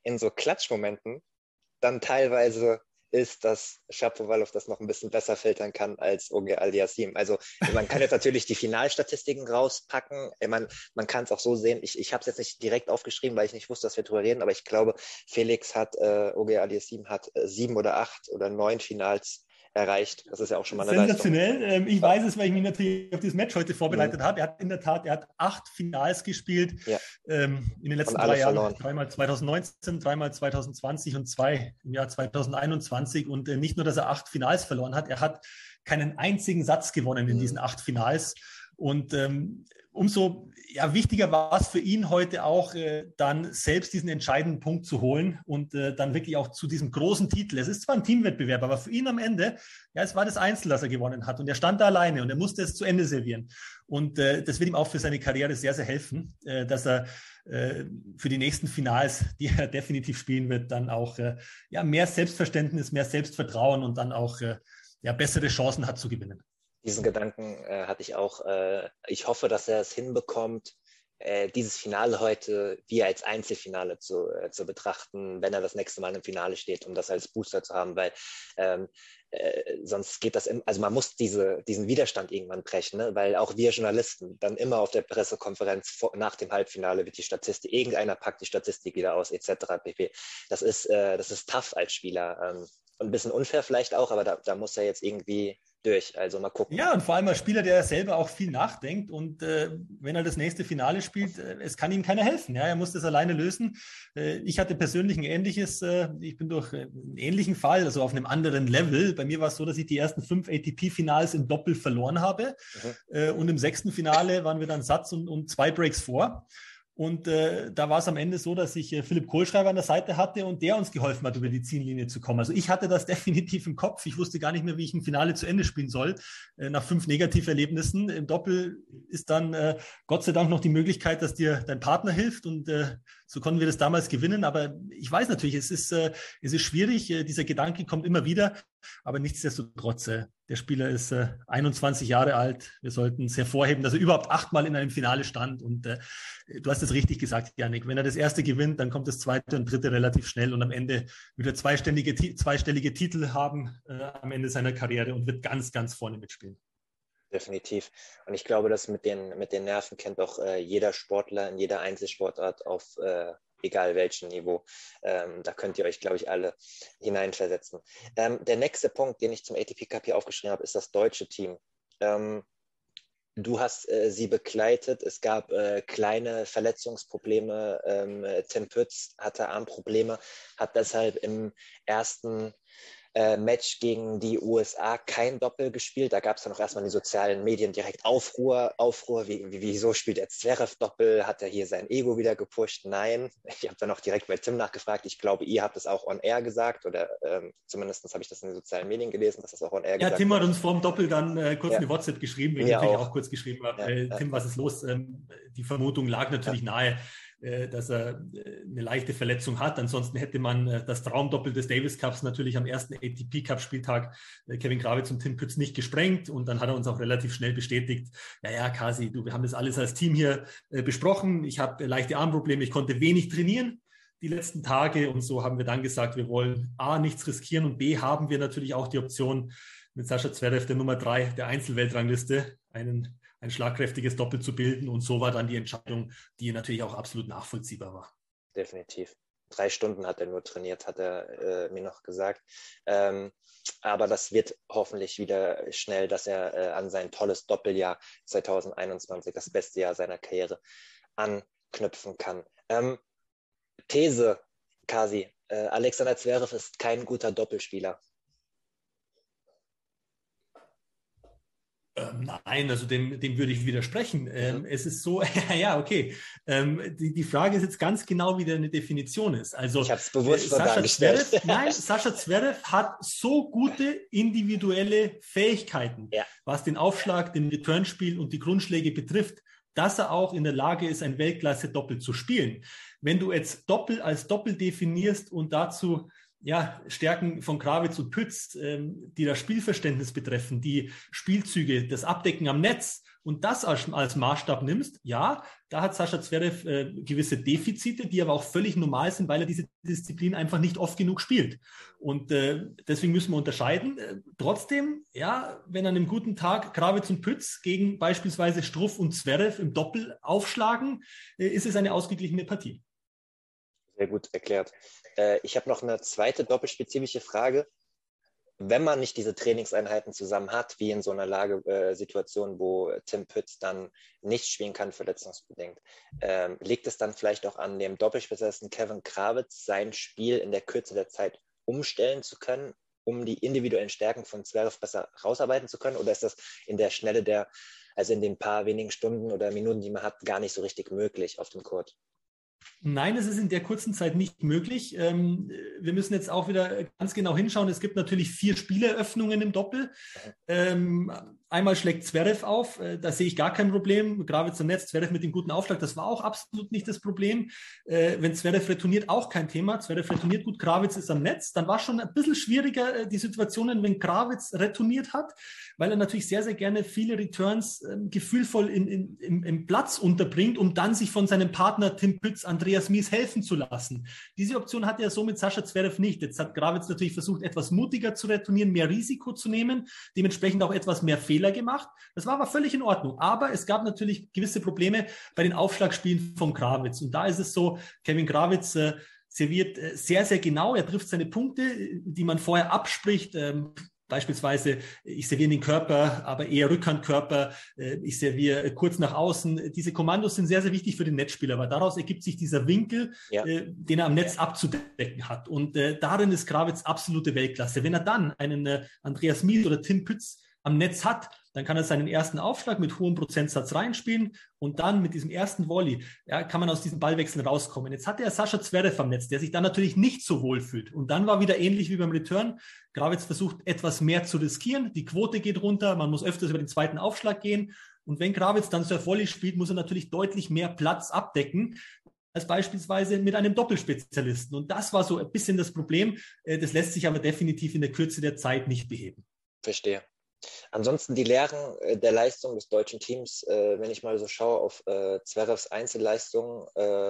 in so Klatschmomenten dann teilweise ist, dass Shapovalov das noch ein bisschen besser filtern kann als Ogier Aliassime. Also man kann jetzt natürlich die Finalstatistiken rauspacken. Man kann es auch so sehen. Ich habe es jetzt nicht direkt aufgeschrieben, weil ich nicht wusste, dass wir darüber reden, aber ich glaube, Ogier Aliassime hat 7 oder 8 oder 9 Finals erreicht. Das ist ja auch schon mal eine sensationell. Leistung. Ich weiß es, weil ich mich natürlich auf dieses Match heute vorbereitet habe. Er hat 8 Finals gespielt in den letzten 3 Jahren. Verloren. 3-mal 2019, 3-mal 2020 und 2 im Jahr 2021. Und nicht nur, dass er 8 Finals verloren hat, er hat keinen einzigen Satz gewonnen in diesen 8 Finals. Und umso wichtiger war es für ihn heute auch, dann selbst diesen entscheidenden Punkt zu holen und dann wirklich auch zu diesem großen Titel. Es ist zwar ein Teamwettbewerb, aber für ihn am Ende, es war das Einzel, das er gewonnen hat. Und er stand da alleine und er musste es zu Ende servieren. Und das wird ihm auch für seine Karriere sehr, sehr helfen, dass er für die nächsten Finals, die er definitiv spielen wird, dann auch mehr Selbstverständnis, mehr Selbstvertrauen und dann auch bessere Chancen hat zu gewinnen. Diesen Gedanken hatte ich auch. Ich hoffe, dass er es hinbekommt, dieses Finale heute wie als Einzelfinale zu betrachten, wenn er das nächste Mal im Finale steht, um das als Booster zu haben, weil sonst geht das, also man muss diesen Widerstand irgendwann brechen, ne? Weil auch wir Journalisten dann immer auf der Pressekonferenz nach dem Halbfinale wird die Statistik, irgendeiner packt die Statistik wieder aus, etc. pp. Das ist tough als Spieler. Und ein bisschen unfair vielleicht auch, aber da muss er jetzt irgendwie durch. Also mal gucken. Ja, und vor allem als Spieler, der selber auch viel nachdenkt und wenn er das nächste Finale spielt, es kann ihm keiner helfen. Ja, er muss das alleine lösen. Ich hatte persönlich ein ähnliches, ich bin durch einen ähnlichen Fall, also auf einem anderen Level. Bei mir war es so, dass ich die ersten 5 ATP-Finals im Doppel verloren habe. Und im 6. Finale waren wir dann Satz und 2 Breaks vor. Und da war es am Ende so, dass ich Philipp Kohlschreiber an der Seite hatte und der uns geholfen hat, über die Ziellinie zu kommen. Also ich hatte das definitiv im Kopf. Ich wusste gar nicht mehr, wie ich ein Finale zu Ende spielen soll. Nach 5 Negativerlebnissen. Im Doppel ist dann Gott sei Dank noch die Möglichkeit, dass dir dein Partner hilft. Und so konnten wir das damals gewinnen. Aber ich weiß natürlich, es ist schwierig. Dieser Gedanke kommt immer wieder. Aber nichtsdestotrotz, der Spieler ist 21 Jahre alt. Wir sollten es hervorheben, dass er überhaupt 8-mal in einem Finale stand. Und du hast es richtig gesagt, Yannick. Wenn er das erste gewinnt, dann kommt das zweite und dritte relativ schnell. Und am Ende wird er zweistellige Titel haben am Ende seiner Karriere und wird ganz, ganz vorne mitspielen. Definitiv. Und ich glaube, dass mit den Nerven kennt auch jeder Sportler in jeder Einzelsportart auf egal welchem Niveau. Da könnt ihr euch, glaube ich, alle hineinversetzen. Der nächste Punkt, den ich zum ATP Cup hier aufgeschrieben habe, ist das deutsche Team. Du hast sie begleitet. Es gab kleine Verletzungsprobleme. Tim Pütz hatte Armprobleme, hat deshalb im ersten Match gegen die USA kein Doppel gespielt. Da gab es dann auch erstmal in den sozialen Medien direkt Aufruhr. Wieso spielt er Zverev Doppel? Hat er hier sein Ego wieder gepusht? Nein. Ich habe dann auch direkt bei Tim nachgefragt. Ich glaube, ihr habt es auch on air gesagt oder zumindest habe ich das in den sozialen Medien gelesen, dass das auch on air gesagt wurde. Ja, Tim hat uns vor dem Doppel dann kurz eine WhatsApp geschrieben, weil ich natürlich auch kurz geschrieben habe. Tim, was ist los? Die Vermutung lag natürlich nahe, dass er eine leichte Verletzung hat. Ansonsten hätte man das Traumdoppel des Davis Cups natürlich am ersten ATP Cup Spieltag Kevin Grawitz und Tim Pütz nicht gesprengt und dann hat er uns auch relativ schnell bestätigt, Kasi, wir haben das alles als Team hier besprochen. Ich habe leichte Armprobleme, ich konnte wenig trainieren die letzten Tage und so haben wir dann gesagt, wir wollen A, nichts riskieren und B, haben wir natürlich auch die Option mit Sascha Zverev, der Nummer 3 der Einzelweltrangliste, ein schlagkräftiges Doppel zu bilden. Und so war dann die Entscheidung, die natürlich auch absolut nachvollziehbar war. Definitiv. 3 Stunden hat er nur trainiert, hat er mir noch gesagt. Aber das wird hoffentlich wieder schnell, dass er an sein tolles Doppeljahr 2021, das beste Jahr seiner Karriere, anknüpfen kann. These, Kasi. Alexander Zverev ist kein guter Doppelspieler. Nein, also dem würde ich widersprechen. Es ist so, okay. Die Frage ist jetzt ganz genau, wie eine Definition ist. Also ich habe es bewusst so dargestellt. Sascha Zverev hat so gute individuelle Fähigkeiten, was den Aufschlag, den Returnspiel und die Grundschläge betrifft, dass er auch in der Lage ist, ein Weltklasse-Doppel zu spielen. Wenn du jetzt Doppel als Doppel definierst und dazu Stärken von Krawietz und Pütz, die das Spielverständnis betreffen, die Spielzüge, das Abdecken am Netz und das als Maßstab nimmst, ja, da hat Sascha Zverev gewisse Defizite, die aber auch völlig normal sind, weil er diese Disziplin einfach nicht oft genug spielt. Und deswegen müssen wir unterscheiden. Trotzdem, ja, wenn an einem guten Tag Krawietz und Pütz gegen beispielsweise Struff und Zverev im Doppel aufschlagen, ist es eine ausgeglichene Partie. Sehr gut erklärt. Ich habe noch eine zweite doppelspezifische Frage. Wenn man nicht diese Trainingseinheiten zusammen hat, wie in so einer Lagesituation, wo Tim Pütz dann nicht spielen kann, verletzungsbedingt, liegt es dann vielleicht auch an dem Doppelspezialisten Kevin Krawietz, sein Spiel in der Kürze der Zeit umstellen zu können, um die individuellen Stärken von Zverev besser rausarbeiten zu können? Oder ist das in der Schnelle also in den paar wenigen Stunden oder Minuten, die man hat, gar nicht so richtig möglich auf dem Court? Nein, es ist in der kurzen Zeit nicht möglich. Wir müssen jetzt auch wieder ganz genau hinschauen. Es gibt natürlich 4 Spieleröffnungen im Doppel. Einmal schlägt Zverev auf, da sehe ich gar kein Problem. Krawietz am Netz, Zverev mit dem guten Aufschlag, das war auch absolut nicht das Problem. Wenn Zverev retourniert, auch kein Thema. Zverev retourniert gut, Krawietz ist am Netz. Dann war es schon ein bisschen schwieriger, die Situationen, wenn Krawietz retourniert hat, weil er natürlich sehr, sehr gerne viele Returns gefühlvoll im Platz unterbringt, um dann sich von seinem Partner Tim Pütz, Andreas Mies helfen zu lassen. Diese Option hatte er so mit Sascha Zverev nicht. Jetzt hat Krawietz natürlich versucht, etwas mutiger zu retournieren, mehr Risiko zu nehmen, dementsprechend auch etwas mehr Fehler gemacht. Das war aber völlig in Ordnung. Aber es gab natürlich gewisse Probleme bei den Aufschlagspielen vom Krawietz. Und da ist es so, Kevin Krawietz serviert sehr, sehr genau. Er trifft seine Punkte, die man vorher abspricht. Beispielsweise, ich serviere in den Körper, aber eher Rückhandkörper, ich serviere kurz nach außen. Diese Kommandos sind sehr, sehr wichtig für den Netzspieler, weil daraus ergibt sich dieser Winkel, den er am Netz abzudecken hat. Und darin ist Krawietz absolute Weltklasse. Wenn er dann einen Andreas Mies oder Tim Pütz am Netz hat, dann kann er seinen ersten Aufschlag mit hohem Prozentsatz reinspielen und dann mit diesem ersten Volley kann man aus diesem Ballwechsel rauskommen. Jetzt hatte er Sascha Zverev am Netz, der sich dann natürlich nicht so wohl fühlt. Und dann war wieder ähnlich wie beim Return. Krawietz versucht etwas mehr zu riskieren. Die Quote geht runter, man muss öfters über den zweiten Aufschlag gehen. Und wenn Krawietz dann Surf Volley spielt, muss er natürlich deutlich mehr Platz abdecken als beispielsweise mit einem Doppelspezialisten. Und das war so ein bisschen das Problem. Das lässt sich aber definitiv in der Kürze der Zeit nicht beheben. Verstehe. Ansonsten die Lehren der Leistung des deutschen Teams, wenn ich mal so schaue auf Zverevs Einzelleistungen,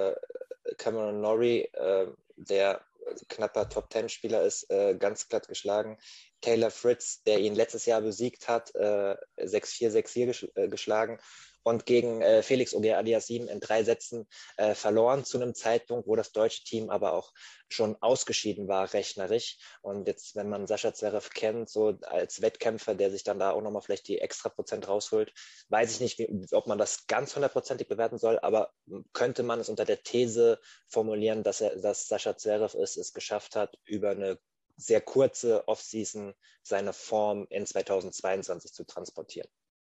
Cameron Norrie, der knapper Top-10-Spieler ist, ganz glatt geschlagen. Taylor Fritz, der ihn letztes Jahr besiegt hat, 6-4, 6-4 geschlagen. Und gegen Felix Auger-Aliassime in 3 Sätzen verloren zu einem Zeitpunkt, wo das deutsche Team aber auch schon ausgeschieden war, rechnerisch. Und jetzt, wenn man Sascha Zverev kennt, so als Wettkämpfer, der sich dann da auch nochmal vielleicht die extra Prozent rausholt, weiß ich nicht, ob man das ganz 100%ig bewerten soll, aber könnte man es unter der These formulieren, dass Sascha Zverev es geschafft hat, über eine sehr kurze Offseason seine Form in 2022 zu transportieren?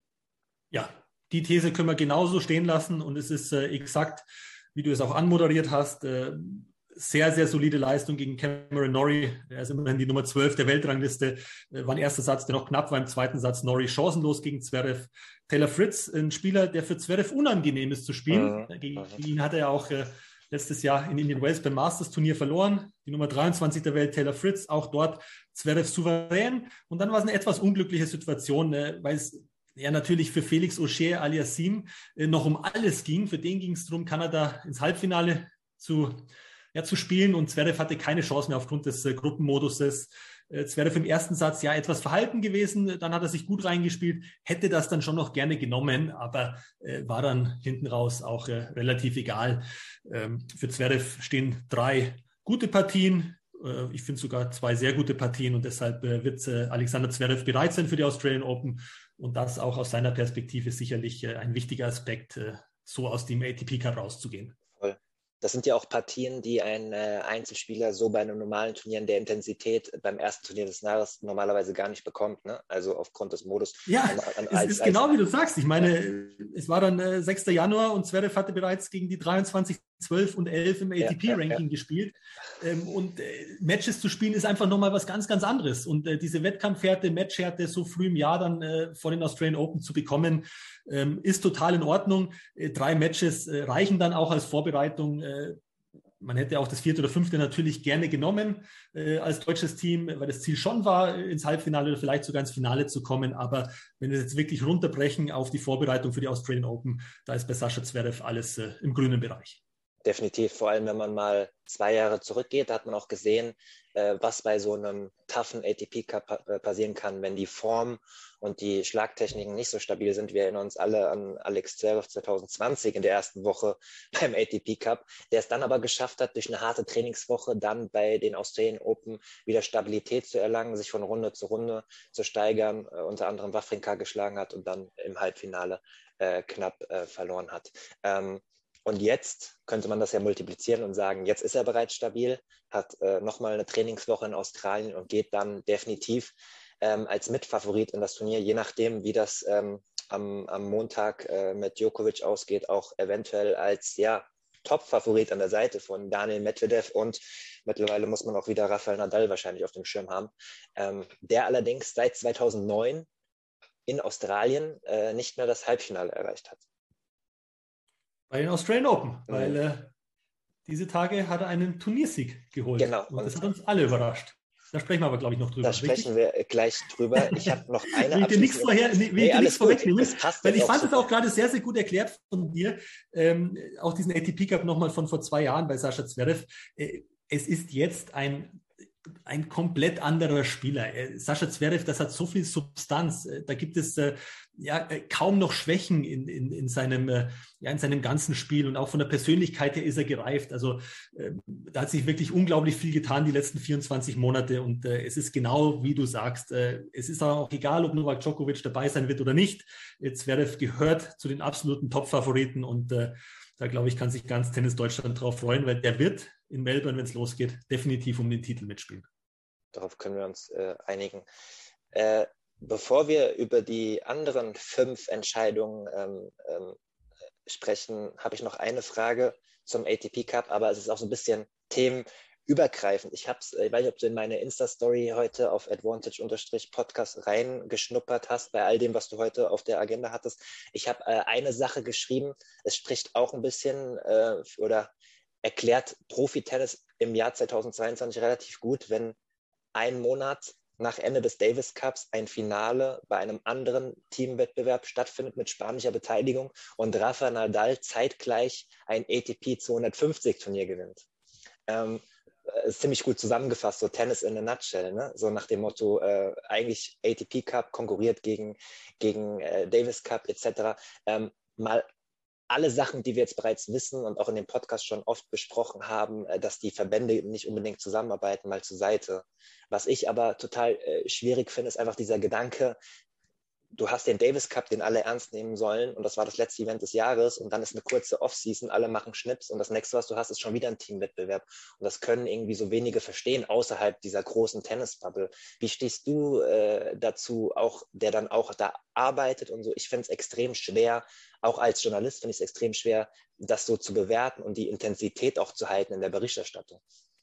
Ja, die These können wir genauso stehen lassen und es ist exakt, wie du es auch anmoderiert hast, sehr, sehr solide Leistung gegen Cameron Norrie. Er ist immerhin die Nummer 12 der Weltrangliste. War ein erster Satz, der noch knapp war. Im zweiten Satz Norrie chancenlos gegen Zverev. Taylor Fritz, ein Spieler, der für Zverev unangenehm ist zu spielen. Gegen ihn hat er ja auch letztes Jahr in Indian Wells beim Masters-Turnier verloren. Die Nummer 23 der Welt, Taylor Fritz, auch dort Zverev souverän. Und dann war es eine etwas unglückliche Situation, weil es natürlich für Felix Auger-Aliassime noch um alles ging. Für den ging es darum, Kanada ins Halbfinale zu spielen und Zverev hatte keine Chance mehr aufgrund des Gruppenmoduses. Zverev im ersten Satz etwas verhalten gewesen, dann hat er sich gut reingespielt, hätte das dann schon noch gerne genommen, aber war dann hinten raus auch relativ egal. Für Zverev stehen 3 gute Partien, ich finde sogar 2 sehr gute Partien und deshalb wird Alexander Zverev bereit sein für die Australian Open und das auch aus seiner Perspektive sicherlich ein wichtiger Aspekt, so aus dem ATP Cup rauszugehen. Das sind ja auch Partien, die ein Einzelspieler so bei einem normalen Turnier in der Intensität beim ersten Turnier des Jahres normalerweise gar nicht bekommt, ne? Also aufgrund des Modus. Ja, es ist genau wie du sagst. Ich meine, es war dann 6. Januar und Zverev hatte bereits gegen die 23, 12 und 11 im ATP-Ranking gespielt. Und Matches zu spielen ist einfach nochmal was ganz, ganz anderes. Und diese Wettkampfhärte, Matchhärte so früh im Jahr dann vor den Australian Open zu bekommen, ist total in Ordnung. 3 Matches reichen dann auch als Vorbereitung. man hätte auch das 4. oder 5. natürlich gerne genommen als deutsches Team, weil das Ziel schon war, ins Halbfinale oder vielleicht sogar ins Finale zu kommen. Aber wenn wir jetzt wirklich runterbrechen auf die Vorbereitung für die Australian Open, da ist bei Sascha Zverev alles im grünen Bereich. Definitiv, vor allem wenn man mal 2 Jahre zurückgeht, da hat man auch gesehen, was bei so einem toughen ATP Cup passieren kann, wenn die Form und die Schlagtechniken nicht so stabil sind. Wir erinnern uns alle an Alex Zverev 2020 in der ersten Woche beim ATP Cup, der es dann aber geschafft hat, durch eine harte Trainingswoche dann bei den Australian Open wieder Stabilität zu erlangen, sich von Runde zu Runde zu steigern, unter anderem Wawrinka geschlagen hat und dann im Halbfinale knapp verloren hat. Und jetzt könnte man das ja multiplizieren und sagen, jetzt ist er bereits stabil, hat nochmal eine Trainingswoche in Australien und geht dann definitiv als Mitfavorit in das Turnier, je nachdem, wie das am Montag mit Djokovic ausgeht, auch eventuell als Top-Favorit an der Seite von Daniil Medvedev und mittlerweile muss man auch wieder Rafael Nadal wahrscheinlich auf dem Schirm haben, der allerdings seit 2009 in Australien nicht mehr das Halbfinale erreicht hat. Bei den Australian Open, weil diese Tage hat er einen Turniersieg geholt. Genau. Und das hat uns alle überrascht. Da sprechen wir aber, glaube ich, noch drüber. Da sprechen wir gleich drüber. Ich habe noch eine will ich dir nichts vorwegnehmen, weil ich fand es auch gerade sehr, sehr gut erklärt von dir. Auch diesen ATP Cup nochmal von vor 2 Jahren bei Sascha Zverev. Es ist jetzt ein komplett anderer Spieler. Sascha Zverev, das hat so viel Substanz. Da gibt es kaum noch Schwächen in seinem ganzen Spiel und auch von der Persönlichkeit her ist er gereift. Also da hat sich wirklich unglaublich viel getan die letzten 24 Monate und es ist genau wie du sagst. Es ist auch egal, ob Novak Djokovic dabei sein wird oder nicht. Zverev gehört zu den absoluten Top-Favoriten und da glaube ich, kann sich ganz Tennis Deutschland drauf freuen, weil der wird in Melbourne, wenn es losgeht, definitiv um den Titel mitspielen. Darauf können wir uns einigen. Bevor wir über die anderen 5 Entscheidungen sprechen, habe ich noch eine Frage zum ATP Cup, aber es ist auch so ein bisschen themenübergreifend. Ich weiß nicht, ob du in meine Insta-Story heute auf Advantage-Podcast reingeschnuppert hast, bei all dem, was du heute auf der Agenda hattest. Ich habe eine Sache geschrieben, es spricht auch ein bisschen oder erklärt Profi-Tennis im Jahr 2022 relativ gut, wenn ein Monat nach Ende des Davis Cups ein Finale bei einem anderen Teamwettbewerb stattfindet mit spanischer Beteiligung und Rafa Nadal zeitgleich ein ATP 250 Turnier gewinnt. Ist ziemlich gut zusammengefasst, so Tennis in a nutshell, ne? So nach dem Motto, eigentlich ATP Cup konkurriert gegen Davis Cup etc. Mal alle Sachen, die wir jetzt bereits wissen und auch in dem Podcast schon oft besprochen haben, dass die Verbände nicht unbedingt zusammenarbeiten, mal zur Seite. Was ich aber total schwierig finde, ist einfach dieser Gedanke, du hast den Davis Cup, den alle ernst nehmen sollen und das war das letzte Event des Jahres und dann ist eine kurze Offseason, alle machen Schnips und das nächste, was du hast, ist schon wieder ein Teamwettbewerb und das können irgendwie so wenige verstehen außerhalb dieser großen Tennisbubble. Wie stehst du dazu, auch der dann auch da arbeitet und so? Ich finde es extrem schwer, auch als Journalist finde ich es extrem schwer, das so zu bewerten und die Intensität auch zu halten in der Berichterstattung.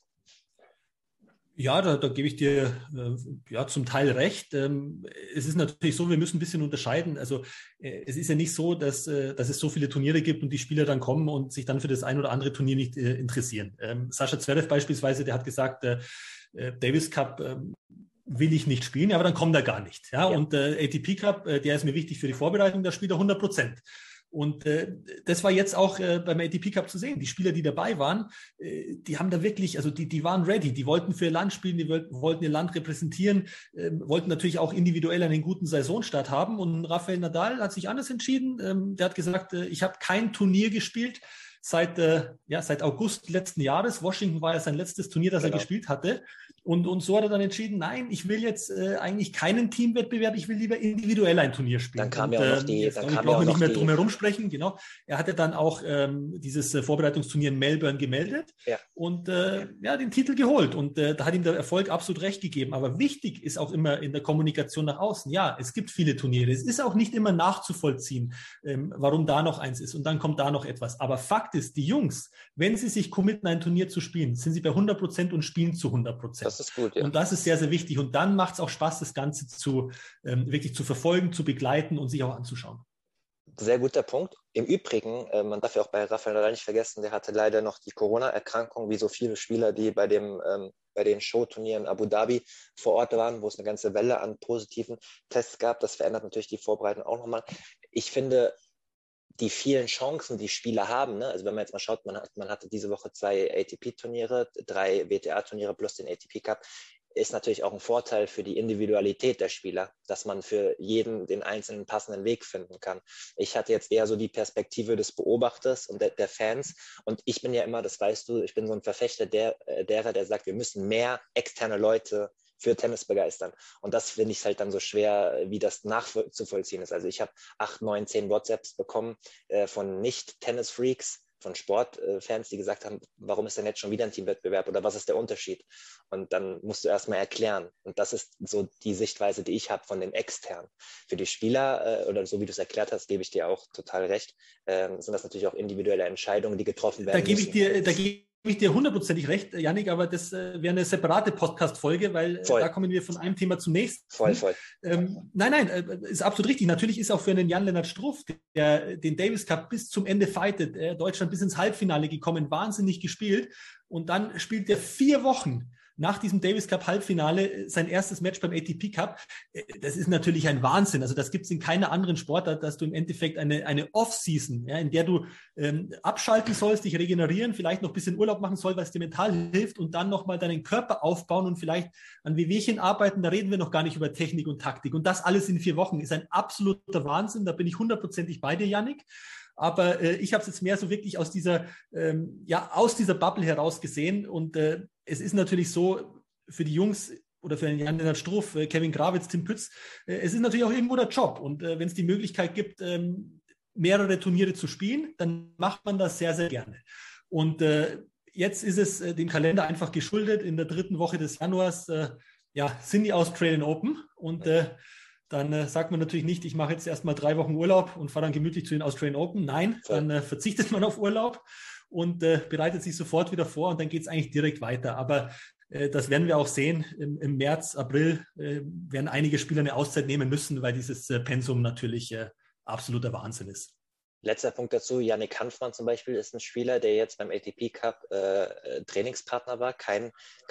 Ja, da gebe ich dir zum Teil recht. Es ist natürlich so, wir müssen ein bisschen unterscheiden. Also es ist ja nicht so, dass es so viele Turniere gibt und die Spieler dann kommen und sich dann für das ein oder andere Turnier nicht interessieren. Sascha Zverev beispielsweise, der hat gesagt, Davis Cup will ich nicht spielen, aber dann kommt er gar nicht. Ja? Und ATP Cup, der ist mir wichtig für die Vorbereitung, da spielt er 100%. Und das war jetzt auch beim ATP Cup zu sehen. Die Spieler, die dabei waren, die haben da wirklich, also die waren ready. Die wollten für ihr Land spielen, die wollten ihr Land repräsentieren, wollten natürlich auch individuell einen guten Saisonstart haben. Und Rafael Nadal hat sich anders entschieden. Der hat gesagt, ich habe kein Turnier gespielt seit August letzten Jahres. Washington war ja sein letztes Turnier, das er gespielt hatte. Und so hat er dann entschieden, nein, ich will jetzt eigentlich keinen Teamwettbewerb, ich will lieber individuell ein Turnier spielen. Dann kam ja auch noch die... Dann brauchen wir nicht mehr drum herum sprechen, genau. Er hatte dann auch dieses Vorbereitungsturnier in Melbourne gemeldet und den Titel geholt. Und da hat ihm der Erfolg absolut recht gegeben. Aber wichtig ist auch immer in der Kommunikation nach außen, ja, es gibt viele Turniere. Es ist auch nicht immer nachzuvollziehen, warum da noch eins ist und dann kommt da noch etwas. Aber Fakt ist, die Jungs, wenn sie sich committen, ein Turnier zu spielen, sind sie bei 100% und spielen zu 100%. Das ist gut, ja. Und das ist sehr, sehr wichtig. Und dann macht es auch Spaß, das Ganze wirklich zu verfolgen, zu begleiten und sich auch anzuschauen. Sehr guter Punkt. Im Übrigen, man darf ja auch bei Rafael Nadal nicht vergessen, der hatte leider noch die Corona-Erkrankung, wie so viele Spieler, die bei den Showturnieren in Abu Dhabi vor Ort waren, wo es eine ganze Welle an positiven Tests gab. Das verändert natürlich die Vorbereitung auch nochmal. Ich finde, die vielen Chancen, die Spieler haben, ne? Also wenn man jetzt mal schaut, man hatte diese Woche 2 ATP-Turniere, 3 WTA-Turniere plus den ATP Cup, ist natürlich auch ein Vorteil für die Individualität der Spieler, dass man für jeden den einzelnen passenden Weg finden kann. Ich hatte jetzt eher so die Perspektive des Beobachters und der Fans, und ich bin ja immer, das weißt du, ich bin so ein Verfechter derer, der sagt, wir müssen mehr externe Leute für Tennis begeistern. Und das finde ich halt dann so schwer, wie das nachzuvollziehen ist. Also ich habe 8, 9, 10 WhatsApps bekommen von Nicht-Tennis-Freaks, von Sportfans, die gesagt haben, warum ist denn jetzt schon wieder ein Teamwettbewerb oder was ist der Unterschied? Und dann musst du erstmal erklären. Und das ist so die Sichtweise, die ich habe von den Externen. Für die Spieler, oder so wie du es erklärt hast, gebe ich dir auch total recht, sind das natürlich auch individuelle Entscheidungen, die getroffen werden müssen. Da gebe ich dir hundertprozentig recht, Yannick, aber das wäre eine separate Podcast-Folge, weil da kommen wir von einem Thema zum nächsten. Voll. Nein, ist absolut richtig. Natürlich ist auch für einen Jan-Lennart Struff, der den Davis Cup bis zum Ende fightet, Deutschland bis ins Halbfinale gekommen, wahnsinnig gespielt, und dann spielt er 4 Wochen nach diesem Davis Cup Halbfinale sein erstes Match beim ATP Cup. Das ist natürlich ein Wahnsinn. Also das gibt es in keiner anderen Sportart, dass du im Endeffekt eine Off-Season, in der du abschalten sollst, dich regenerieren, vielleicht noch ein bisschen Urlaub machen sollst, weil es dir mental hilft, und dann nochmal deinen Körper aufbauen und vielleicht an Wehwehchen arbeiten. Da reden wir noch gar nicht über Technik und Taktik. Und das alles in 4 Wochen ist ein absoluter Wahnsinn. Da bin ich hundertprozentig bei dir, Yannick. Aber ich habe es jetzt mehr so wirklich aus dieser Bubble heraus gesehen. Und es ist natürlich so, für die Jungs oder für Jan-Lennart Struff, Kevin Grawitz, Tim Pütz, es ist natürlich auch irgendwo der Job. Und wenn es die Möglichkeit gibt, mehrere Turniere zu spielen, dann macht man das sehr, sehr gerne. Und jetzt ist es dem Kalender einfach geschuldet. In der 3. Woche des Januars sind die Australian Open. Und dann sagt man natürlich nicht, ich mache jetzt erstmal 3 Wochen Urlaub und fahre dann gemütlich zu den Australian Open. Nein, dann verzichtet man auf Urlaub und bereitet sich sofort wieder vor, und dann geht es eigentlich direkt weiter. Aber das werden wir auch sehen. Im März, April werden einige Spieler eine Auszeit nehmen müssen, weil dieses Pensum natürlich absoluter Wahnsinn ist. Letzter Punkt dazu, Yannick Hanfmann zum Beispiel ist ein Spieler, der jetzt beim ATP Cup Trainingspartner war, kein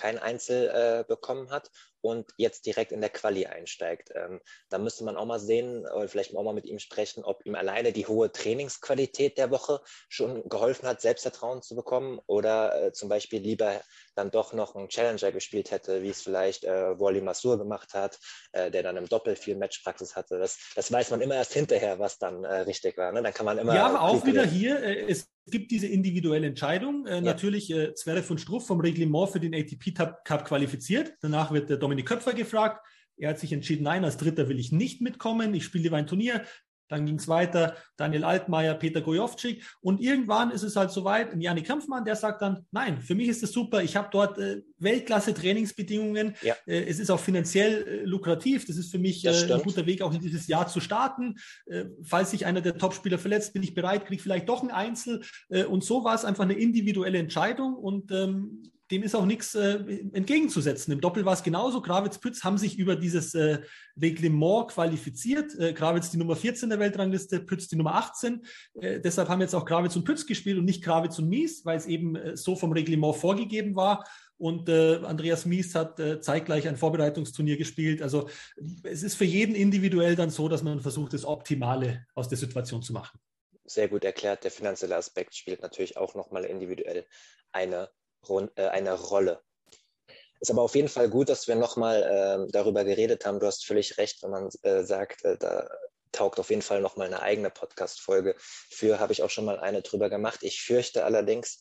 Einzel bekommen hat und jetzt direkt in der Quali einsteigt. Da müsste man auch mal sehen, oder vielleicht auch mal mit ihm sprechen, ob ihm alleine die hohe Trainingsqualität der Woche schon geholfen hat, Selbstvertrauen zu bekommen, oder zum Beispiel lieber dann doch noch einen Challenger gespielt hätte, wie es vielleicht Wally Masur gemacht hat, der dann im Doppel viel Matchpraxis hatte. Das weiß man immer erst hinterher, was dann richtig war. Ne? Dann kann man immer. Ja, aber auch wieder hier, es gibt diese individuelle Entscheidung. Natürlich, Zverev von Struff vom Reglement für den ATP Cup qualifiziert. Danach wird der Dominik Köpfer gefragt. Er hat sich entschieden, nein, als Dritter will ich nicht mitkommen. Ich spiele lieber ein Turnier. Dann ging es weiter, Daniel Altmaier, Peter Gojovcik, und irgendwann ist es halt soweit, ein Yannick Hanfmann, der sagt dann, nein, für mich ist das super, ich habe dort Weltklasse-Trainingsbedingungen, es ist auch finanziell lukrativ, das ist für mich ein guter Weg, auch in dieses Jahr zu starten. Falls sich einer der Topspieler verletzt, bin ich bereit, kriege vielleicht doch ein Einzel, und so war es einfach eine individuelle Entscheidung, und dem ist auch nichts entgegenzusetzen. Im Doppel war es genauso. Grawitz, Pütz haben sich über dieses Reglement qualifiziert. Grawitz die Nummer 14 der Weltrangliste, Pütz die Nummer 18. Deshalb haben jetzt auch Grawitz und Pütz gespielt und nicht Grawitz und Mies, weil es eben so vom Reglement vorgegeben war. Und Andreas Mies hat zeitgleich ein Vorbereitungsturnier gespielt. Also es ist für jeden individuell dann so, dass man versucht, das Optimale aus der Situation zu machen. Sehr gut erklärt. Der finanzielle Aspekt spielt natürlich auch nochmal individuell eine Rolle. Ist aber auf jeden Fall gut, dass wir nochmal darüber geredet haben. Du hast völlig recht, wenn man sagt, da taugt auf jeden Fall nochmal eine eigene Podcast-Folge für, habe ich auch schon mal eine drüber gemacht. Ich fürchte allerdings,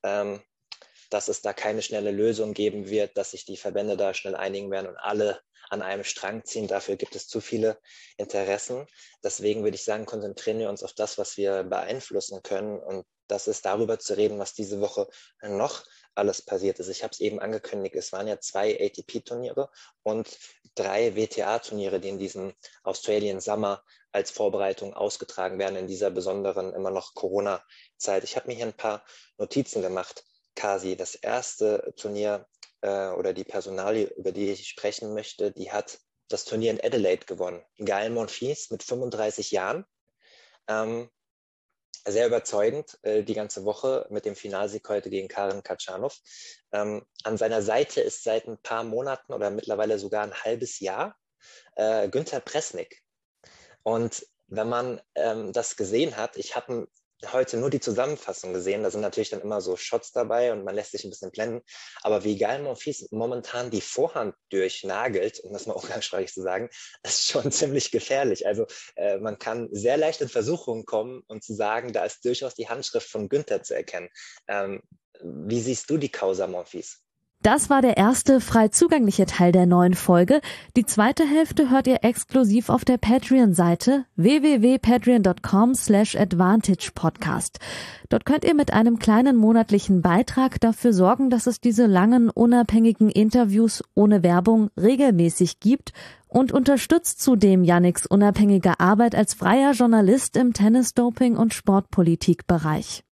dass es da keine schnelle Lösung geben wird, dass sich die Verbände da schnell einigen werden und alle an einem Strang ziehen. Dafür gibt es zu viele Interessen. Deswegen würde ich sagen, konzentrieren wir uns auf das, was wir beeinflussen können, und das ist darüber zu reden, was diese Woche noch alles passiert ist. Ich habe es eben angekündigt, es waren ja 2 ATP-Turniere und 3 WTA-Turniere, die in diesem Australian Summer als Vorbereitung ausgetragen werden, in dieser besonderen, immer noch Corona-Zeit. Ich habe mir hier ein paar Notizen gemacht. Kasi, das erste Turnier oder die Personalie, über die ich sprechen möchte, die hat das Turnier in Adelaide gewonnen. Gaël Monfils mit 35 Jahren. sehr überzeugend die ganze Woche mit dem Finalsieg heute gegen Karen Khachanov. An seiner Seite ist seit ein paar Monaten oder mittlerweile sogar ein halbes Jahr Günther Presnik. Und wenn man das gesehen hat, ich habe heute nur die Zusammenfassung gesehen, da sind natürlich dann immer so Shots dabei und man lässt sich ein bisschen blenden, aber wie geil Monfils momentan die Vorhand durchnagelt, um das mal umgangssprachlich zu sagen, ist schon ziemlich gefährlich. Also man kann sehr leicht in Versuchung kommen und zu sagen, da ist durchaus die Handschrift von Günther zu erkennen. Wie siehst du die Causa Monfils? Das war der erste frei zugängliche Teil der neuen Folge. Die zweite Hälfte hört ihr exklusiv auf der Patreon-Seite www.patreon.com/advantagepodcast. Dort könnt ihr mit einem kleinen monatlichen Beitrag dafür sorgen, dass es diese langen, unabhängigen Interviews ohne Werbung regelmäßig gibt und unterstützt zudem Yannicks unabhängige Arbeit als freier Journalist im Tennis-Doping- und Sportpolitik-Bereich.